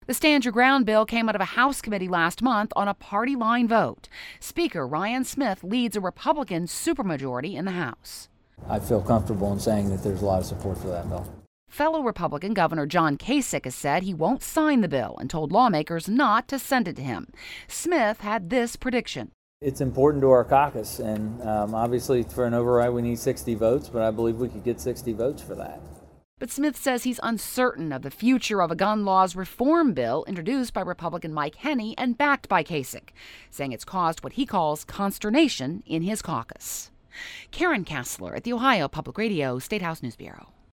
The Stand Your Ground bill came out of a House committee last month on a party line vote. Speaker Ryan Smith leads a Republican supermajority in the House. I feel comfortable in saying that there's a lot of support for that bill. Fellow Republican Governor John Kasich has said he won't sign the bill and told lawmakers not to send it to him. Smith had this prediction. It's important to our caucus, and obviously for an override we need 60 votes, but I believe we could get 60 votes for that. But Smith says he's uncertain of the future of a gun laws reform bill introduced by Republican Mike Henney and backed by Kasich, saying it's caused what he calls consternation in his caucus. Karen Kassler at the Ohio Public Radio State House News Bureau.